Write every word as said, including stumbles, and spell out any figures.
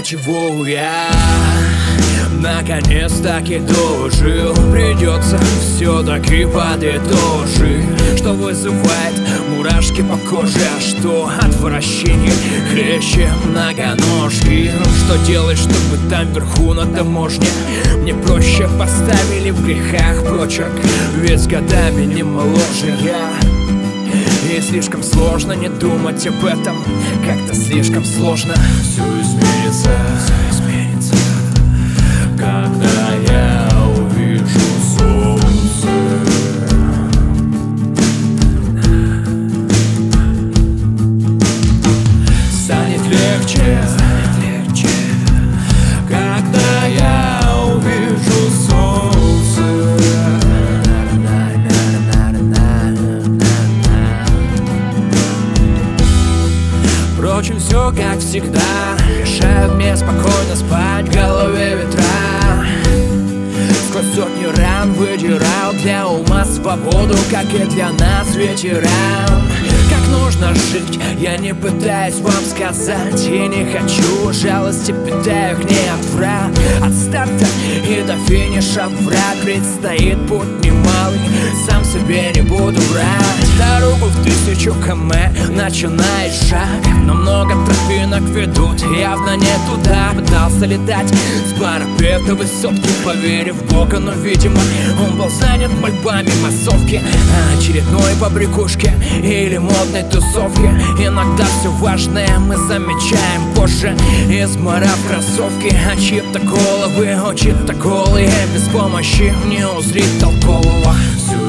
чего я наконец-таки дожил. Придется все-таки подытожить, что вызывает мурашки по коже, а что отвращение хлеще многоножки. Что делать, чтобы там вверху на таможне мне проще поставили в грехах прочерк, ведь с годами не моложе я. И слишком сложно не думать об этом, как-то слишком сложно. Все изменится, все изменится, когда я увижу солнце. Станет легче, станет легче, когда я увижу солнце. Впрочем, все как всегда мешают мне спокойно спать в голове ветра. Сквозь сотни ран выдирал для ума свободу, как и для нас ветеран. Как нужно жить, я не пытаюсь вам сказать, и не хочу жалости, питаю к ней отврат. От старта и до финиша враг, предстоит путь немалый, сам себе не буду врать. Дорогу в тысячу км начинает шаг, но много тропинок ведут явно не туда. Пытался летать с парапета высотки, поверив в Бога, но видимо он был занят мольбами массовки, очередной побрякушки или модной тусовки. Иногда все важное мы замечаем позже, изморав кроссовки. А чьи-то головы, о чьи-то голые, без помощи не узрить толкового. Всю